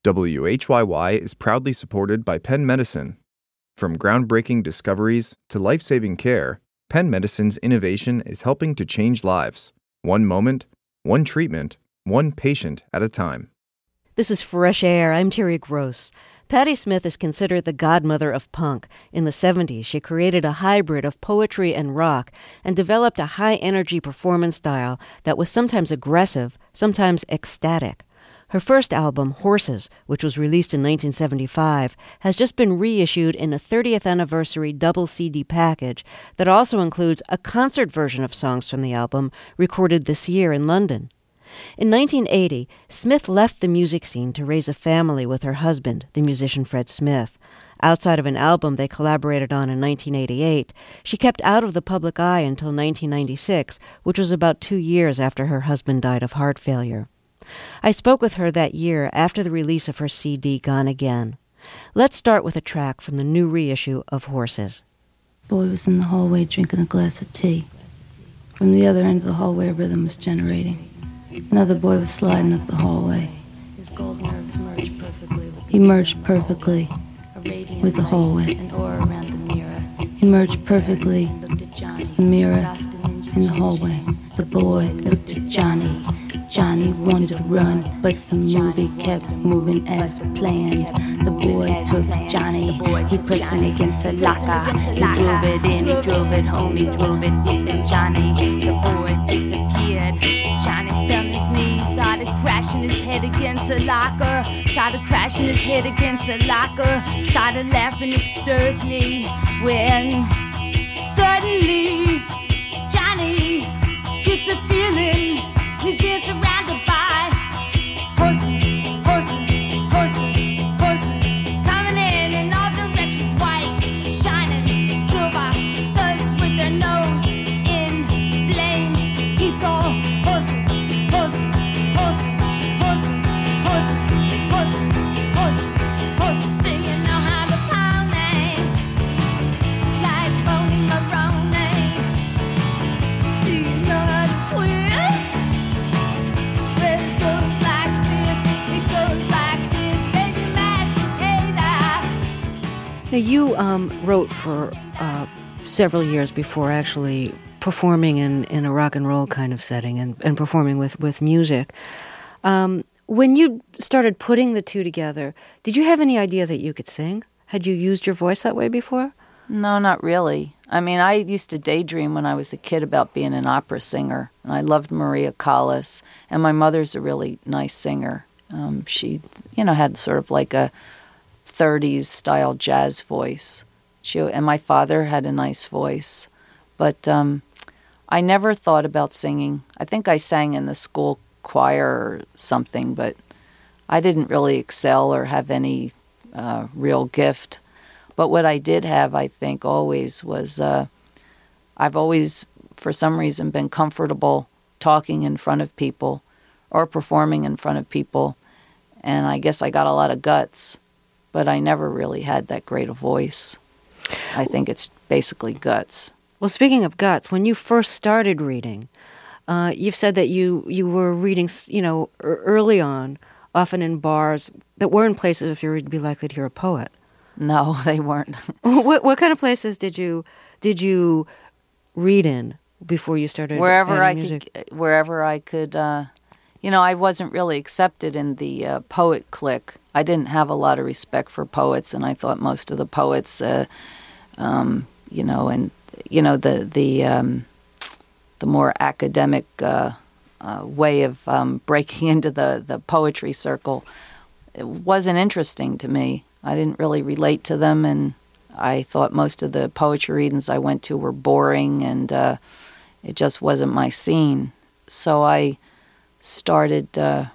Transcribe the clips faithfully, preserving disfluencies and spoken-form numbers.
W H Y Y is proudly supported by Penn Medicine. From groundbreaking discoveries to life-saving care, Penn Medicine's innovation is helping to change lives, one moment, one treatment, one patient at a time. This is Fresh Air. I'm Terry Gross. Patti Smith is considered the godmother of punk. In the seventies, she created a hybrid of poetry and rock and developed a high-energy performance style that was sometimes aggressive, sometimes ecstatic. Her first album, Horses, which was released in nineteen seventy-five, has just been reissued in a thirtieth anniversary double C D package that also includes a concert version of songs from the album recorded this year in London. In nineteen eighty, Smith left the music scene to raise a family with her husband, the musician Fred Smith. Outside of an album they collaborated on in nineteen eighty-eight, she kept out of the public eye until nineteen ninety-six, which was about two years after her husband died of heart failure. I spoke with her that year after the release of her C D, Gone Again. Let's start with a track from the new reissue of Horses. Boy was in the hallway drinking a glass of tea. From the other end of the hallway, a rhythm was generating. Another boy was sliding up the hallway. His gold nerves merged perfectly with he merged perfectly with the hallway. He merged perfectly the mirror in the hallway. The boy looked at Johnny. Johnny wanted to run, but the movie kept moving as planned. The boy took Johnny, he pressed him against a locker. He drove it in, he drove it home, he drove it deep in Johnny. The boy disappeared. Johnny fell on his knees, started crashing his head against a locker. Started crashing his head against a locker. Started laughing hysterically when suddenly Johnny gets a feeling he's being surrounded by horses, horses, horses, horses, coming in in all directions, white, shining, silver, studs with their nose in flames. He saw horses, horses, horses, horses, horses, horses, horses, horses. Do you know how to pony? Like Boney Maroney. Do you know how to twist? Now, you um, wrote for uh, several years before actually performing in, in a rock and roll kind of setting and, and performing with, with music. Um, when you started putting the two together, did you have any idea that you could sing? Had you used your voice that way before? No, not really. I mean, I used to daydream when I was a kid about being an opera singer, and I loved Maria Callas, and my mother's a really nice singer. Um, she, you know, had sort of like a thirties style jazz voice. She and my father had a nice voice, but um, I never thought about singing. I think I sang in the school choir or something, but I didn't really excel or have any uh, real gift. But what I did have, I think, always was uh, I've always, for some reason, been comfortable talking in front of people or performing in front of people, and I guess I got a lot of guts. But I never really had that great a voice. I think it's basically guts. Well, speaking of guts, when you first started reading, uh, you've said that you, you were reading, you know, early on, often in bars that weren't places if you would be likely to hear a poet. No, they weren't. what what kind of places did you did you read in before you started? Wherever I music? could, wherever I could. Uh, you know, I wasn't really accepted in the uh, poet clique. I didn't have a lot of respect for poets, and I thought most of the poets, uh, um, you know, and you know the the um, the more academic uh, uh, way of um, breaking into the, the poetry circle, it wasn't interesting to me. I didn't really relate to them, and I thought most of the poetry readings I went to were boring, and uh, it just wasn't my scene. So I started Uh,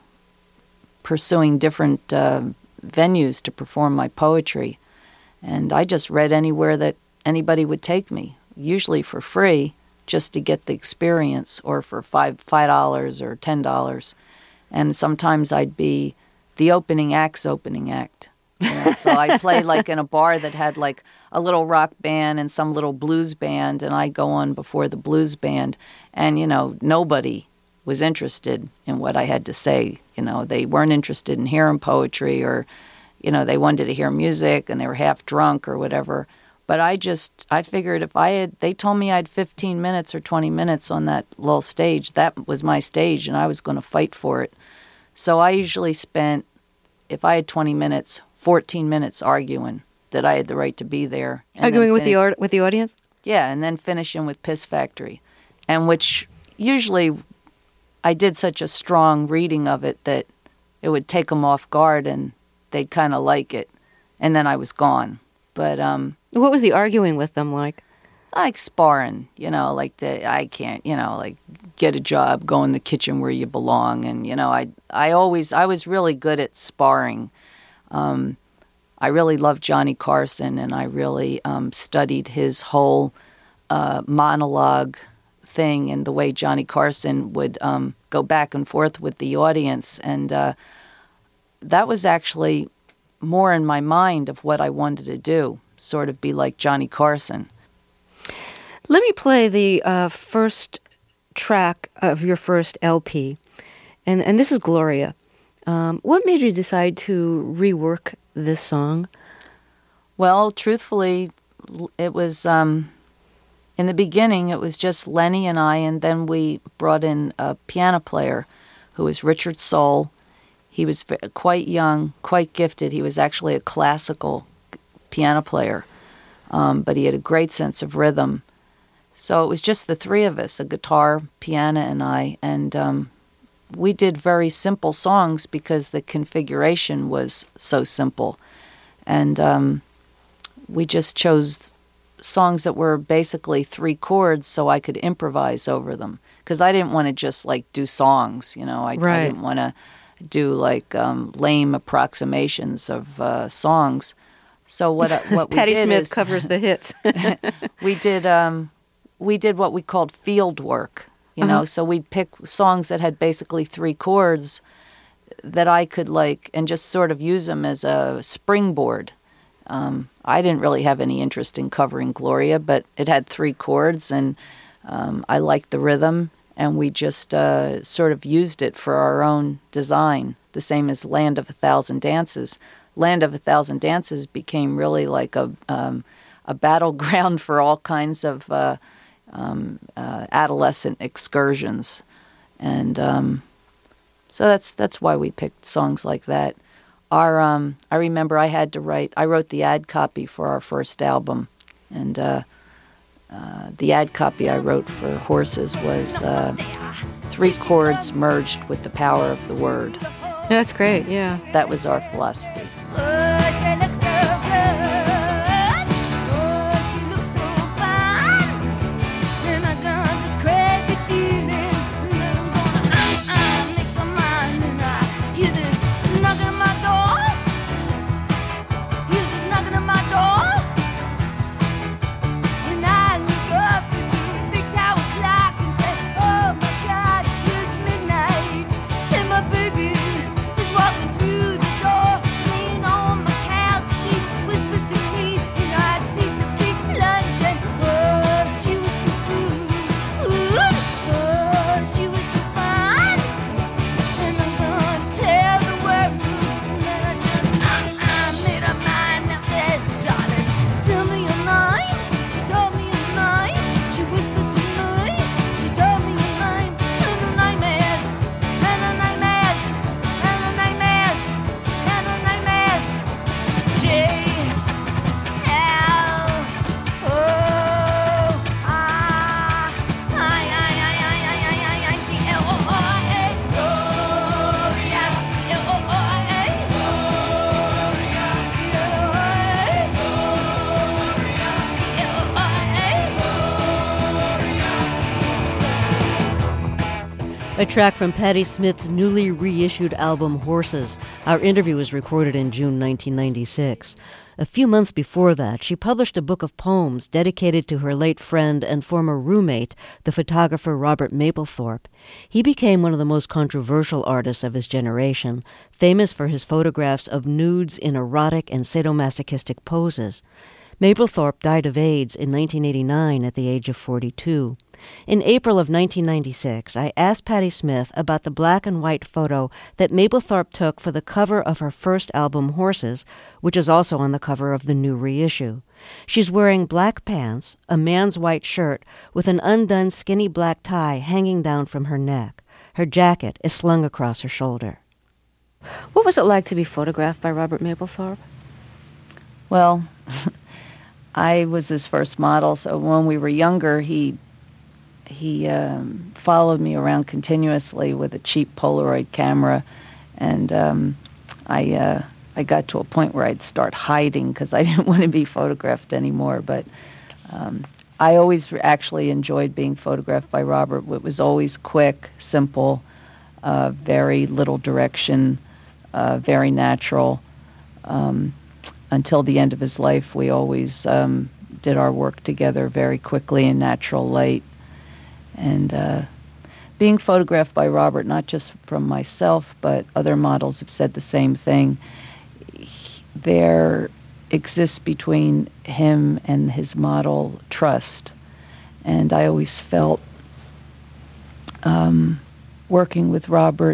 pursuing different uh, venues to perform my poetry. And I just read anywhere that anybody would take me, usually for free, just to get the experience, or for five five dollars or ten dollars. And sometimes I'd be the opening act's opening act. You know? So I'd play like in a bar that had like a little rock band and some little blues band, and I'd go on before the blues band, and, you know, nobody was interested in what I had to say. You know, they weren't interested in hearing poetry, or, you know, they wanted to hear music and they were half drunk or whatever. But I just, I figured if I had, they told me I had fifteen minutes or twenty minutes on that little stage. That was my stage, and I was going to fight for it. So I usually spent, if I had twenty minutes, fourteen minutes arguing that I had the right to be there. Arguing with the art, with the audience? Yeah, and then finishing with Piss Factory. And which usually I did such a strong reading of it that it would take them off guard and they'd kind of like it. And then I was gone. But um, what was the arguing with them like? Like sparring, you know, like the I can't, you know, like get a job, go in the kitchen where you belong, and you know, I I always I was really good at sparring. Um, I really loved Johnny Carson, and I really um, studied his whole uh, monologue thing and the way Johnny Carson would um, go back and forth with the audience, and uh, that was actually more in my mind of what I wanted to do, sort of be like Johnny Carson. Let me play the uh, first track of your first L P, and and this is Gloria. Um, what made you decide to rework this song? Well, truthfully, it was um, in the beginning. It was just Lenny and I, and then we brought in a piano player who was Richard Soul. He was quite young, quite gifted. He was actually a classical piano player, um, but he had a great sense of rhythm. So it was just the three of us, a guitar, piano, and I, and um, we did very simple songs because the configuration was so simple. And um, we just chose songs that were basically three chords so I could improvise over them. Because I didn't want to just, like, do songs, you know. I, right. I didn't want to do, like, um, lame approximations of uh, songs. So what, what we Patti did Smith is... covers the hits. we did... Um, We did what we called field work, you know, uh-huh. So we'd pick songs that had basically three chords that I could like, and just sort of use them as a springboard. Um, I didn't really have any interest in covering Gloria, but it had three chords, and um, I liked the rhythm, and we just uh, sort of used it for our own design, the same as Land of a Thousand Dances. Land of a Thousand Dances became really like a, um, a battleground for all kinds of... Uh, Um, uh, adolescent excursions, and um, so that's that's why we picked songs like that. Our um, I remember I had to write. I wrote the ad copy for our first album, and uh, uh, the ad copy I wrote for Horses was uh, three chords merged with the power of the word. That's great. Yeah, that was our philosophy. A track from Patti Smith's newly reissued album, Horses. Our interview was recorded in June nineteen ninety-six. A few months before that, she published a book of poems dedicated to her late friend and former roommate, the photographer Robert Mapplethorpe. He became one of the most controversial artists of his generation, famous for his photographs of nudes in erotic and sadomasochistic poses. Mapplethorpe died of AIDS in nineteen eighty-nine at the age of forty-two. In April of nineteen ninety-six, I asked Patti Smith about the black and white photo that Mapplethorpe took for the cover of her first album, Horses, which is also on the cover of the new reissue. She's wearing black pants, a man's white shirt, with an undone skinny black tie hanging down from her neck. Her jacket is slung across her shoulder. What was it like to be photographed by Robert Mapplethorpe? Well, I was his first model, so when we were younger, he he um, followed me around continuously with a cheap Polaroid camera, and um, I uh, I got to a point where I'd start hiding because I didn't want to be photographed anymore. But um, I always actually enjoyed being photographed by Robert. It was always quick, simple, uh, very little direction, uh, very natural. Um, until the end of his life, we always um, did our work together very quickly in natural light. And uh, being photographed by Robert, not just from myself, but other models have said the same thing. He, there exists between him and his model trust. And I always felt um, working with Robert,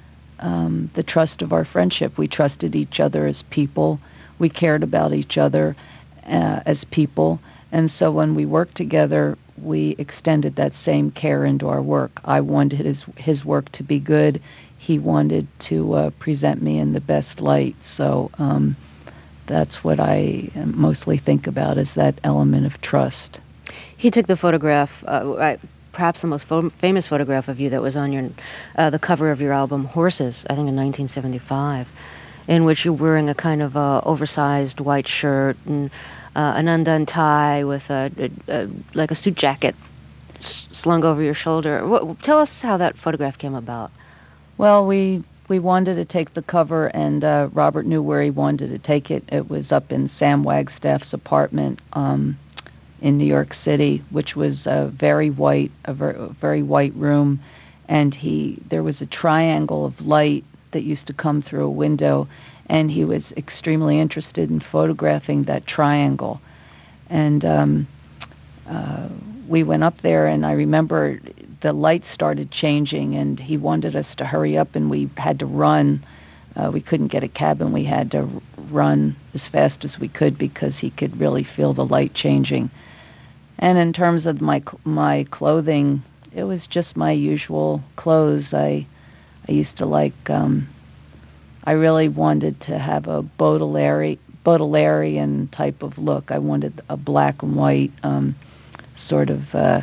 um, the trust of our friendship. We trusted each other as people. We cared about each other uh, as people. And so when we worked together, we extended that same care into our work. I wanted his, his work to be good. He wanted to uh, present me in the best light. So um, that's what I mostly think about, is that element of trust. He took the photograph, uh, perhaps the most fo- famous photograph of you that was on your uh, the cover of your album, Horses, I think in nineteen seventy-five, in which you're wearing a kind of uh, oversized white shirt and uh, an undone tie with a, a, a like a suit jacket s- slung over your shoulder. What, tell us how that photograph came about. Well, we we wanted to take the cover, and uh, Robert knew where he wanted to take it. It was up in Sam Wagstaff's apartment um, in New York City, which was a very white, a very, a very white room, and he there was a triangle of light that used to come through a window, and he was extremely interested in photographing that triangle. And um, uh, we went up there, and I remember the light started changing, and he wanted us to hurry up, and we had to run. Uh, we couldn't get a cab, and we had to r- run as fast as we could because he could really feel the light changing. And in terms of my my clothing, it was just my usual clothes. I I used to like, um, I really wanted to have a Baudelaire, Baudelairean type of look. I wanted a black and white um, sort of uh,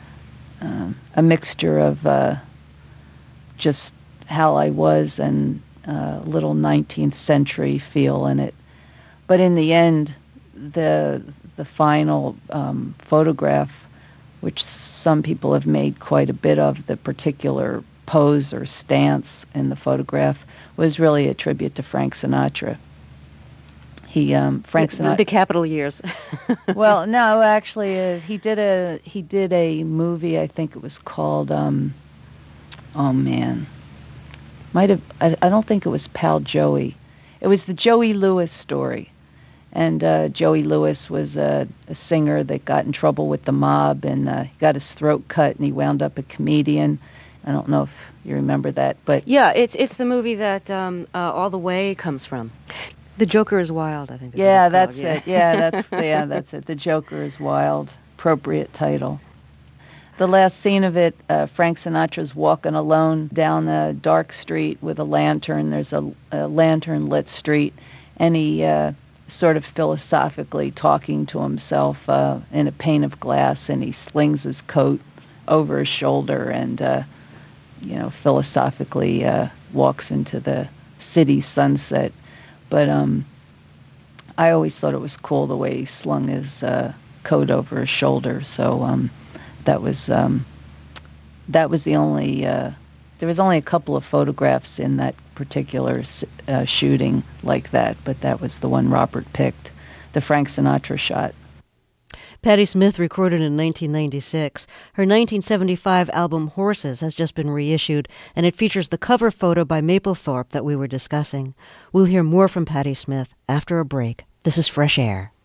uh, a mixture of uh, just how I was and a little nineteenth century feel in it. But in the end, the the final um, photograph, which some people have made quite a bit of, the particular pose or stance in the photograph, was really a tribute to Frank Sinatra. He um, Frank the, Sinatra. The Capitol years. Well, no, actually, uh, he did a he did a movie. I think it was called. Um, oh man, might have. I, I don't think it was Pal Joey. It was the Joey Lewis story, and uh, Joey Lewis was a, a singer that got in trouble with the mob, and uh, he got his throat cut, and he wound up a comedian. I don't know if you remember that, but yeah, it's it's the movie that um, uh, All the Way comes from. The Joker is Wild, I think. Is yeah, what it's that's called. it. Yeah, that's yeah, that's it. The Joker is Wild, appropriate title. The last scene of it, uh, Frank Sinatra's walking alone down a dark street with a lantern. There's a, a lantern-lit street, and he uh, sort of philosophically talking to himself uh, in a pane of glass, and he slings his coat over his shoulder and. Uh, you know, philosophically uh, walks into the city sunset. But um, I always thought it was cool the way he slung his uh, coat over his shoulder. So um, that was um, that was the only. Uh, there was only a couple of photographs in that particular uh, shooting like that, but that was the one Robert picked, the Frank Sinatra shot. Patti Smith recorded in nineteen ninety-six. Her nineteen seventy-five album Horses has just been reissued, and it features the cover photo by Mapplethorpe that we were discussing. We'll hear more from Patti Smith after a break. This is Fresh Air.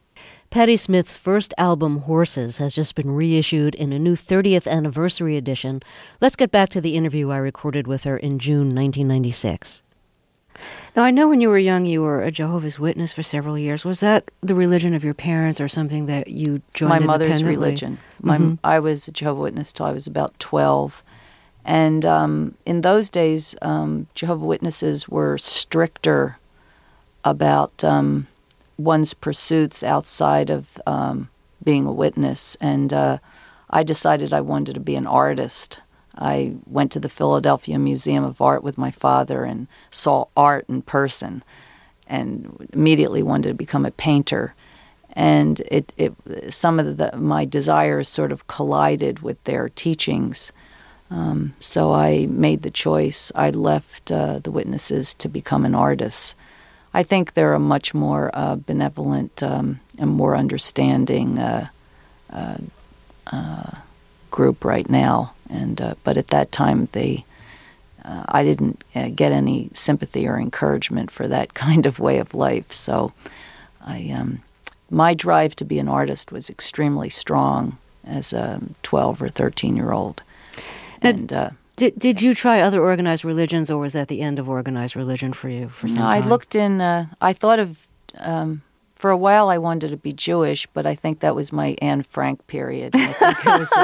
Patti Smith's first album, Horses, has just been reissued in a new thirtieth anniversary edition. Let's get back to the interview I recorded with her in June nineteen ninety-six. Now, I know when you were young, you were a Jehovah's Witness for several years. Was that the religion of your parents or something that you joined My mother's independently? religion. My, Mm-hmm. I was a Jehovah's Witness till I was about twelve. And um, in those days, um, Jehovah's Witnesses were stricter about um, one's pursuits outside of um, being a witness. And uh, I decided I wanted to be an artist. I went to the Philadelphia Museum of Art with my father and saw art in person and immediately wanted to become a painter. And it, it some of the, my desires sort of collided with their teachings. Um, so I made the choice. I left uh, the Witnesses to become an artist. I think they're a much more uh, benevolent um, and more understanding uh, uh, uh, group right now. And uh, but at that time, they uh, I didn't uh, get any sympathy or encouragement for that kind of way of life. So I um, my drive to be an artist was extremely strong as a twelve or thirteen year old. And uh, Did Did you try other organized religions, or was that the end of organized religion for you for some no, I time? looked in. Uh, I thought of um, for a while. I wanted to be Jewish, but I think that was my Anne Frank period. I think it was.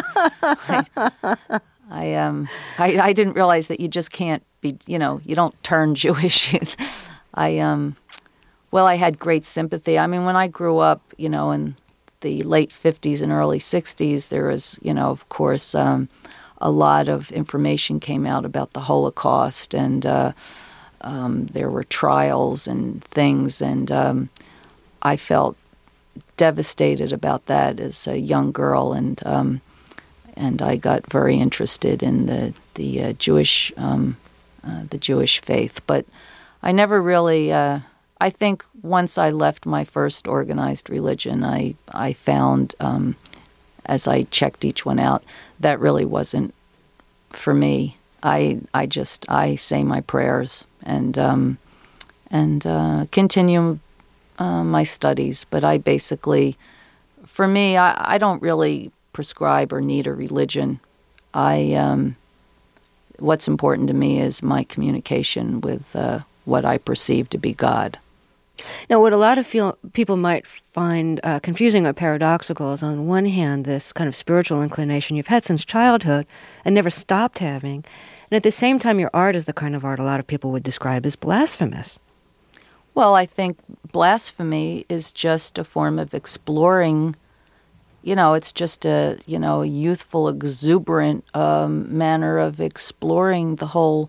I, I um I, I didn't realize that you just can't be. You know, you don't turn Jewish. I um, well, I had great sympathy. I mean, when I grew up, you know, in the late fifties and early sixties, there was, you know, of course. Um, A lot of information came out about the Holocaust, and uh, um, there were trials and things, and um, I felt devastated about that as a young girl, and um, and I got very interested in the the uh, Jewish um, uh, the Jewish faith, but I never really. Uh, I think once I left my first organized religion, I I found. Um, as I checked each one out, that really wasn't for me. I I just, I say my prayers and um, and uh, continue uh, my studies. But I basically, for me, I, I don't really prescribe or need a religion. I um, what's important to me is my communication with uh, what I perceive to be God. Now, what a lot of feel, people might find uh, confusing or paradoxical is, on one hand, this kind of spiritual inclination you've had since childhood and never stopped having, and at the same time, your art is the kind of art a lot of people would describe as blasphemous. Well, I think blasphemy is just a form of exploring. You know, it's just a, you know, a youthful, exuberant um, manner of exploring the whole,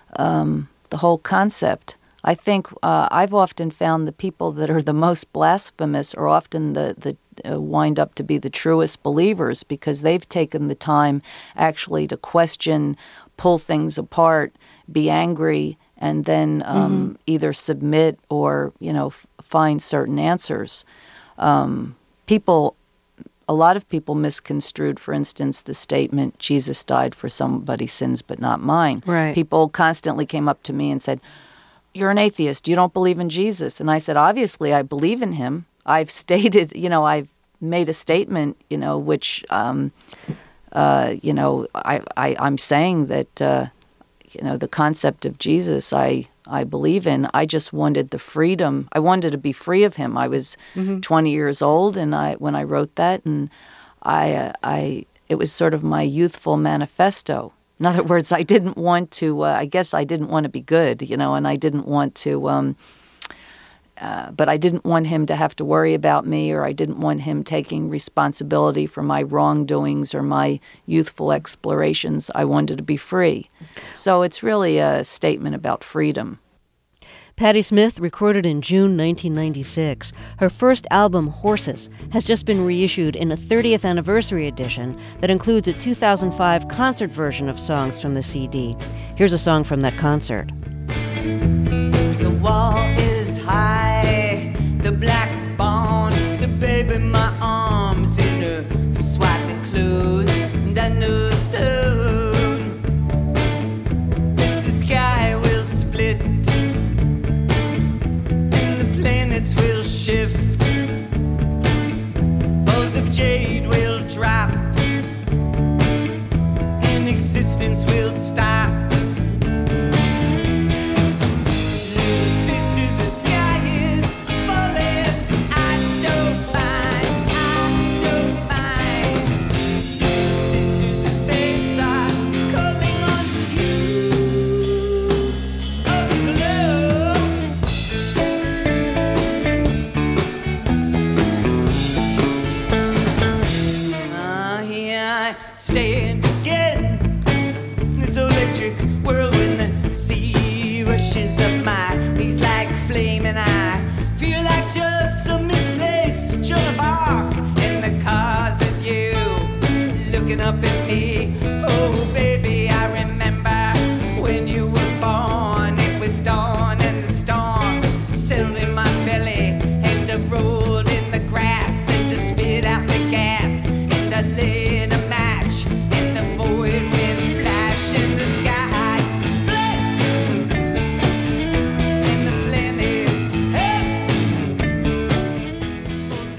um, the whole concept. I think uh, I've often found the people that are the most blasphemous are often the, the uh, wind up to be the truest believers, because they've taken the time actually to question, pull things apart, be angry, and then um, mm-hmm. either submit or, you know, f- find certain answers. Um, people, a lot of people misconstrued, for instance, the statement, Jesus died for somebody's sins but not mine. Right. People constantly came up to me and said, "You're an atheist. You don't believe in Jesus." And I said, obviously, I believe in him. I've stated, you know, I've made a statement, you know, which, um, uh, you know, I, I, I'm saying that, uh, you know, the concept of Jesus, I, I believe in. I just wanted the freedom. I wanted to be free of him. I was mm-hmm. twenty years old, and I when I wrote that, and I, uh, I, it was sort of my youthful manifesto. In other words, I didn't want to, uh, I guess I didn't want to be good, you know, and I didn't want to, um, uh, but I didn't want him to have to worry about me, or I didn't want him taking responsibility for my wrongdoings or my youthful explorations. I wanted to be free. So it's really a statement about freedom. Patti Smith recorded in June nineteen ninety-six. Her first album, Horses, has just been reissued in a thirtieth anniversary edition that includes a two thousand five concert version of songs from the C D. Here's a song from that concert. The wall is high, the black bone, the baby in my arms in her swaddling clothes, and I know soon the sky will split. Planets will shift. the road.